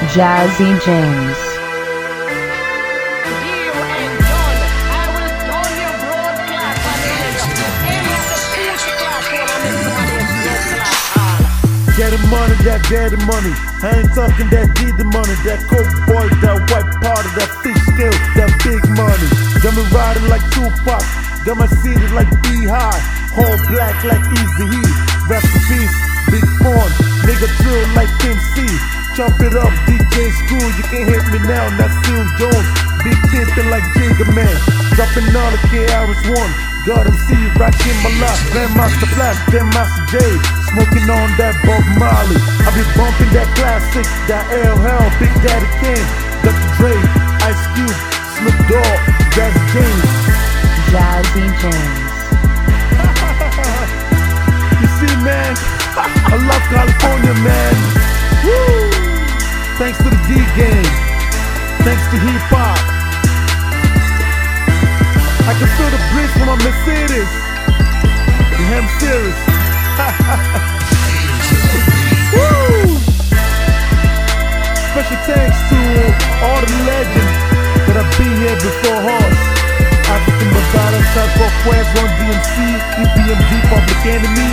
Jazzy James. Get the money, that daddy money. I ain't talking that D the money. That coke boy, that white powder, that fish scale, that big money. Got me riding like Tupac. Got my city like Beehive. Whole black like Easy Heat. Rest in peace, Big Pun. Nigga drill like MC. Chop it up, DJ Screw. You can't hit me now, not Phil Jones. Big pimpin' like Jigga Man. Dropping all the KRS-One. God MC, rockin' my life. Grandmaster Flash, Grandmaster J. Smoking on that Bob Marley. I be bumping that classic, that LL, Big Daddy Kane, Dr. Dre, Ice Cube, Snoop Dogg, Jazzy James. Jazzy James. You see, man, I love California, man. Woo! Thanks to the D-Game. Thanks to hip-hop. I can feel the breeze from my Mercedes. Yeah, I'm serious. Woo! Special thanks to all the legends that have been here before us. African Bambaataa, Chaco Quest, Run DMC, EPMD, Public Enemy.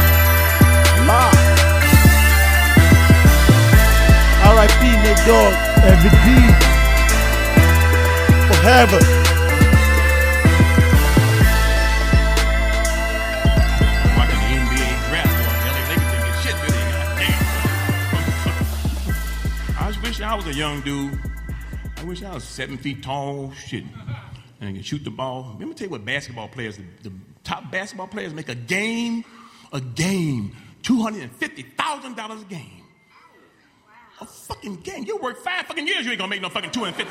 R.I.P. Nate Dogg, MVD, forever. I was a young dude. I wish I was 7 feet tall, shit, and I could shoot the ball. Let me tell you what basketball players, the top basketball players make a game, $250,000 a game. A fucking game. You work 5 fucking years, you ain't gonna make no fucking $250,000.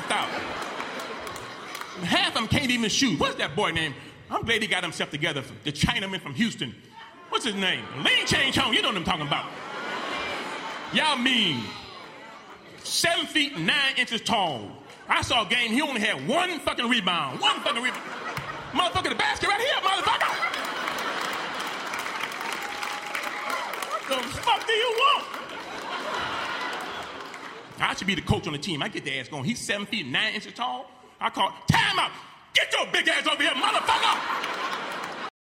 Half of them can't even shoot. What's that boy name? I'm glad he got himself together. The Chinaman from Houston. What's his name? Ling Chang Chong. You know what I'm talking about. Y'all mean 7 feet 9 inches tall. I saw a game, he only had one fucking rebound. Motherfucker, the basket right here, motherfucker. What the fuck do you want? I should be the coach on the team. I get the ass going. He's 7 feet 9 inches tall. I call, time out. Get your big ass over here, motherfucker.